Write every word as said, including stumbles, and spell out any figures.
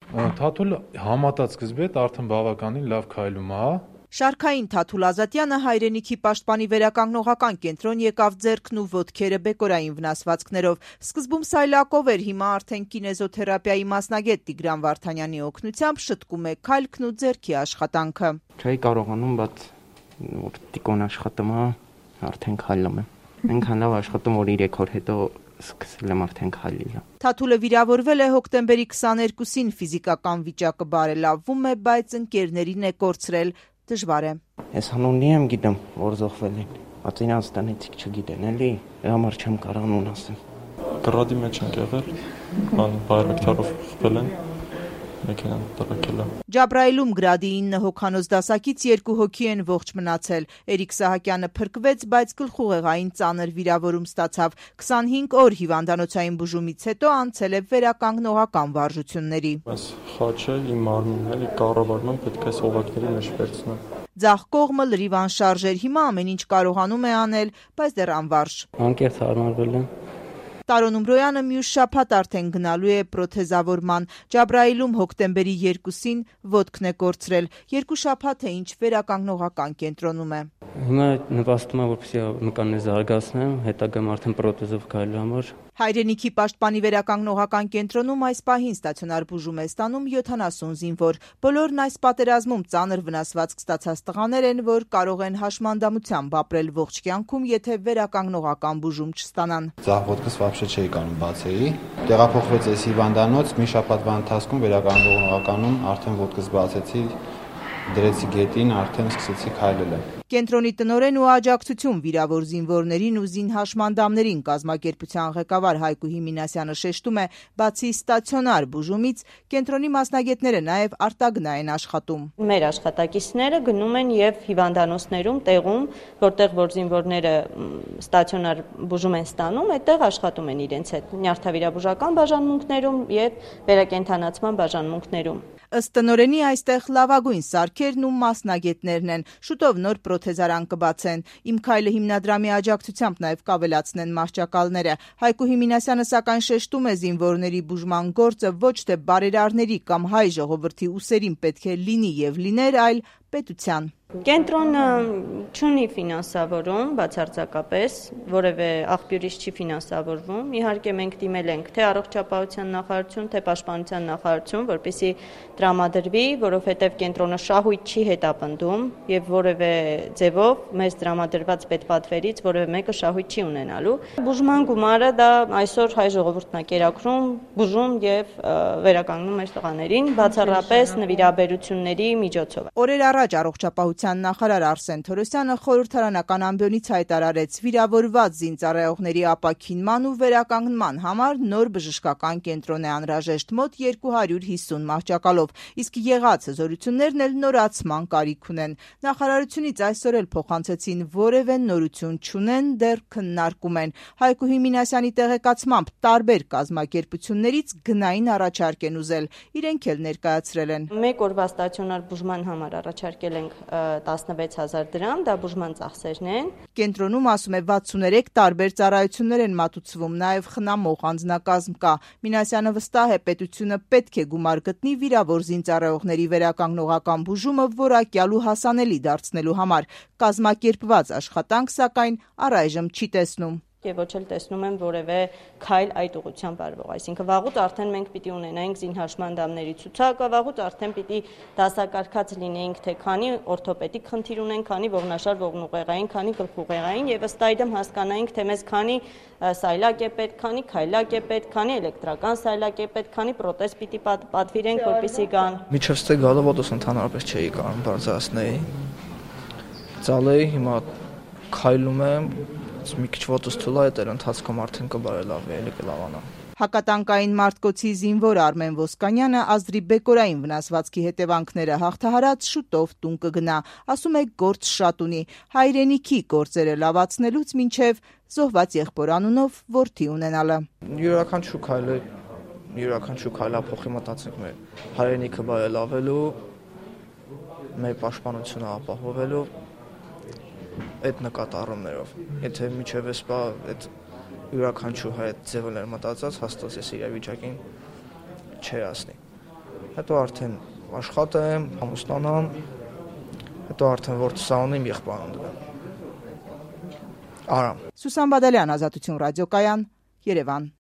Թաթուլը համատած սկզբի հետ արդեն բավականին լավ քայլում է։ Շարքային Թաթուլ Ազատյանը հայրենիքի պաշտպանի վերականգնողական կենտրոն եկավ ձեռքն ու ոտքերը բեկորային վնասվածքներով։ Սկզբում սայլակով էր, հիմա արդեն կինեզոթերապիայի մասնագետ Տիգրան Վարդանյանի օգնությամբ շտկում է քայլքն ու ձեռքի աշխատանքը։ Չէի կարողանում, բայց որ տիկոն աշխատում է, արդեն քայլում եմ։ Այնքան լավ աշխատում, որ երեք օր հետո սկսել եմ արդեն քայլել։ Թաթուլը վիրավորվել է հոկտեմբերի քսաներկուսին, ֆիզիկական վիճակը բարելավվում է, բայց ընկերներին է կորցրել, դժվար է։ Ես հանունի եմ գիտեմ, որ զոհվել են, բայց իրենց տնեցիք չգիտեն, էլի, դրա համար չեմ կարող անուն ասեմ։ Գրադի մեջ են եղել, բան բայրակտարով խփել են, մեքենան տրակել է։ Ջաբրայիլում գրադի ինը հոգանոց դասակից երկու հոգի են ողջ մնացել։ Էրիկ Սահակյանը փրկվեց, բայց գլխուղեղային ծանր վիրավորում ստացավ։ քսանհինգ օր հիվանդանոցային բուժումից հետո անցել է վերականգնողական վարժությունների։ Այս խաչը իմ մարմինն էլի կառավարման պետք է սողակների մեջ վերցնեմ։ Ձախ կողմը լրիվ անշարժ էր, հիմա ամեն ինչ կարողանում է անել, բայց դեռ անվարժ։ Անկեղծ հարմարվել եմ։ Տարոն Ումրոյանը մյուս շաբաթ արդեն գնալու է պրոթեզավորման։ Ջաբրայիլում հոկտեմբերի երկուսին ոտքն է կորցրել։ Երկու շաբաթ է ինչ վերականգնողական կենտրոնում է։ Հիմա նպաստում է, որպեսզի մկաններ զարգացնեմ, հետագայում արդեն պրոթեզով քայլելու համար։ Հայրենիքի պաշտպանի վերականգնողական կենտրոնում այս պահին ստացիոնար բուժում է ստանում յոթանասուն զինվոր։ Բոլորն այս պատերազմում ծանր վնասվածք ստացած տղաներ են, որ կարող են հաշմանդամությամբ ապրել ողջ կյանքում, եթե վերականգնողական բուժում չստանան։ Ձախ ոտքս вообще չէի կարող բացեի։ Տեղափոխվեց էս հիվանդանոց, մի շաբաթվա ընթացքում վերականգնողականում արդեն ոտքս բացեցի, դրեցի գետին, արդեն սկսեցի քայլել։ Կենտրոնի տնօրեն ու աջակցություն վիրավոր զինվորներին ու զինհաշմանդամներին կազմակերպության ղեկավար Հայկուհի Մինասյանը շեշտում է, բացի ստացիոնար բուժումից, կենտրոնի մասնագետները նաև արտագնա են աշխատում։ Մեր աշխատակիցները գնում են եւ հիվանդանոցներում, տեղում, որտեղ որ զինվորները ստացիոնար բուժում են ստանում, այդտեղ աշխատում են իրենց հետ նյարդավիրաբուժական բաժանմունքներում եւ վերակենդանացման բաժանմունքներում։ Ըստ տնօրենի այստեղ լավագույն սարքերն ու մասնագետներն են։ Շուտով նոր պրոթեզարան կբացեն։ Իմ քայլը հիմնադրամի աջակցությամբ նաև կավելացնեն մարճակալները։ Հայկուհի Մինասյանը սակայն շեշտում է զինվորների բուժման գործը ոչ թե բարերարների կամ հայ ժողովրդի ուսերին պետք է լինի եւ լիներ, այլ պետության։ Կենտրոնը չունի ֆինանսավորում, բացարձակապես, որևէ աղբյուրից չի ֆինանսավորվում։ Իհարկե մենք դիմել ենք թե առողջապահության նախարարություն, թե պաշտպանության նախարարություն, որպեսզի տրամադրվի, որովհետև կենտրոնը շահույթ չի հետապնդում եւ որևէ ձևով մեզ տրամադրված պետպատվերից որևէ մեկը շահույթ չի ունենալու։ Բուժման գումարը դա այսօր հայ ժողովուրդն է կերակրում, բուժում եւ վերականգնում մեր տղաներին, բացառապես նվիրաբերությունների միջոցով։ Օրեր առաջ առողջապահության նախարար Արսեն Թորոսյանը խորհրդարանական ամբիոնից հայտարարեց վիրավորված զինծառայողների ապաքինման ու վերականգնման համար նոր բժշկական կենտրոն է անհրաժեշտ մոտ երկու հարյուր հիսուն մահճակալով, իսկ եղած հզորություններն էլ նորացման կարիք ունեն։ Նախարարությունից այսօր էլ փոխանցեցին որևէ նորություն չունեն, դեռ քննարկում են։ Հայկուհի Մինասյանի տեղեկացմամբ տարբեր կազմակերպություններից գնային առաջարկ են ուզել, իրենք էլ ներկայացրել են։ Մեկ օրվա ստացիոնար բուժման համար առաջարկել ենք տասնվեց հազար դրամ, դա բուժման ծախսերն են։ Կենտրոնում, ասում է, վաթսուներեք տարբեր ծառայություններ են մատուցվում, նաև խնամող անձնակազմ կա։ Մինասյանը վստահ է, պետությունը պետք է գումար գտնի վիրավոր զինծառայողների վերականգնողական բուժումը որակյալ ու հասանելի դարձնելու համար։ Կազմակերպված աշխատանք, սակայն, առայժմ չի տեսնում։ Եվ ոչ էլ տեսնում եմ որևէ քայլ այդ ուղղությամբ արվող, այսինքն վաղուց արդեն մենք պիտի ունենայինք զինհաշմանդամների ցուցակը, վաղուց արդեն պիտի դասակարգած լինեինք, թե քանի օրթոպեդիկ խնդիր ունենք, քանի ողնաշար ողնուղեղային, քանի գլխուղեղային եւ ըստ այդմ հասկանայինք, թե մեզ քանի սայլակ է պետք, քանի քայլակ է պետք, քանի էլեկտրական սայլակ է պետք, քանի պրոթեզ պիտի պատվիրենք, որպեսզի գան։ Միջև ստե գալը ոտոս ընդհանրապես չէի կարող բարձրացնել։ Ծալեի հիմա քայլում եմ մի քիչ ոտոս թուլա է դեր ընթացքում արդեն կբարելավի, էլի կլավանա։ Հակատանկային մարտկոցի զինվոր Արմեն Ոսկանյանը ազդրի բեկորային վնասվածքի հետևանքները հաղթահարած շուտով տուն կգնա, ասում է գործ շատ ունի, հայրենիքի գործերը լավացնելուց մինչև զոհված եղբոր անունով որդի ունենալը։ Յուրաքանչյուր քայլը, յուրաքանչյուր քայլափոխի մտածենք մեր հայրենիքը բարելավելու, մեր պաշտպանությունը ապահովելու այդ նկատառումներով։ Եթե միջև էս բա այդ յուրաքանչյուր հայ ձևներ մտածած, հաստատ էս իրավիճակին չի հասնի։ Հետո արդեն աշխատեմ, ամուսնանամ, հետո արդեն որ ծանոթ եմ եղբայրն դրեմ։ Արամ Սուսան Բադալյան, Ազատություն ռադիոկայան, Երևան։